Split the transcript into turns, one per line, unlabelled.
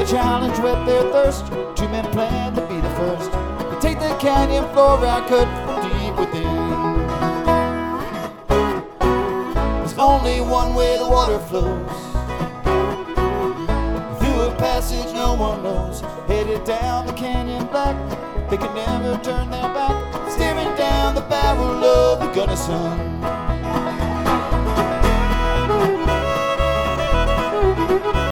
challenge whet their thirst. Two men plan to be the first to take the canyon floor out cut from deep within. There's only one way the water flows, through a passage no one knows, headed down the canyon black. They can never turn their back, staring down the barrel of the Gunnison.